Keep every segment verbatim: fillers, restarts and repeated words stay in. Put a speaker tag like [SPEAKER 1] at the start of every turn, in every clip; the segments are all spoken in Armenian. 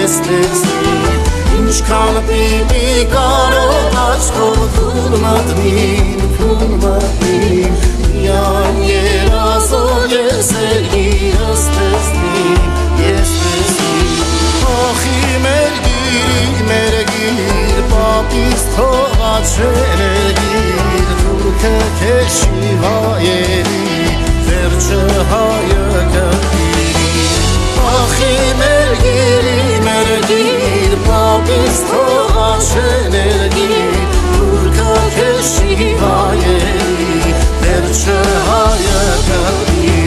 [SPEAKER 1] տեսնի ինչքան պիտի կարող աչքով թուն մատնին թուն մատնին միայն երազող ես էլ իրս տեսնի ես տեսնի ախի մեր գիր մեր գիր պապիս թողած շեներգիր թուրքը քեշի վայերի վերջը հայը կրդիրի ախի մեր գիրի մեր գիր պապիս թողած շեներգիր թուրքը քեշի վայերի վերջը հայը կրդիրի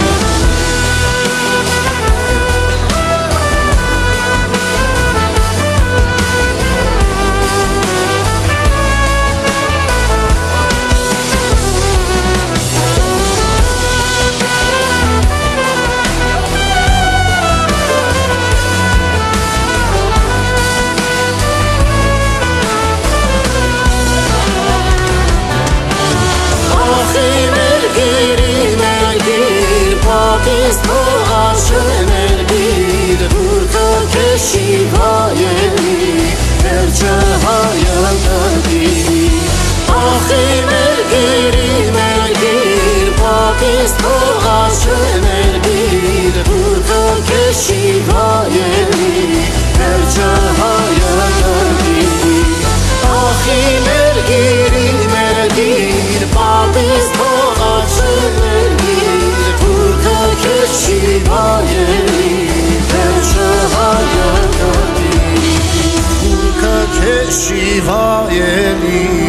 [SPEAKER 1] Պապիս թողած շեներգիր թուրքը քեշի վայերի վերջը հայը կրդիրի ախի մեր գիրի մեր գիր պապիս թողած շեներգիր թուրքը քեշի վայերի վերջը հայը կրդիրի ախի մեր գիրի մեր գիր պապիս թողած շեներգիր քեշի վայերի վերջը հայը կրդիրի թուրքը քեշի վայերի